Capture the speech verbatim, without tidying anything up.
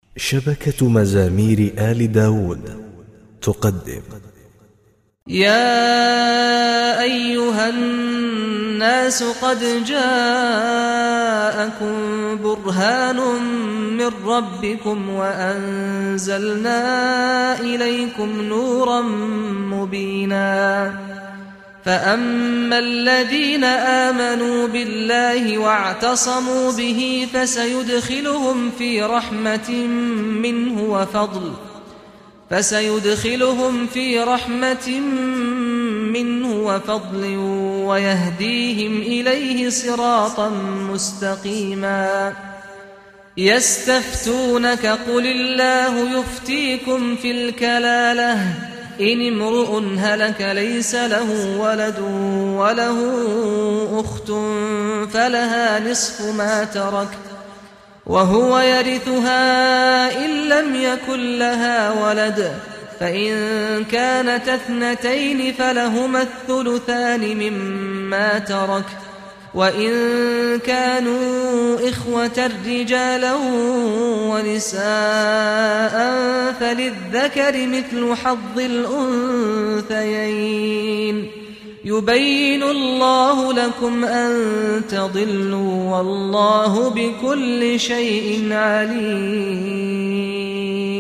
شبكة مزامير آل داود تقدم: يا أيها الناس قد جاءكم برهان من ربكم وأنزلنا إليكم نورا مبينا. فأما الذين آمنوا بالله واعتصموا به فسيدخلهم في رحمة منه وفضل فسيدخلهم في رحمة منه وفضل ويهديهم إليه صراطا مستقيما. يستفتونك قل الله يفتيكم في الكلالة إن امرؤ هلك ليس له ولد وله أخت فلها نصف ما ترك وهو يرثها إن لم يكن لها ولد، فإن كانت اثنتين فلهما الثلثان مما ترك، وإن كانوا إخوة رجالا ونساء فللذكر مثل حظ الأنثيين. يبين الله لكم أن تضلوا والله بكل شيء عليم.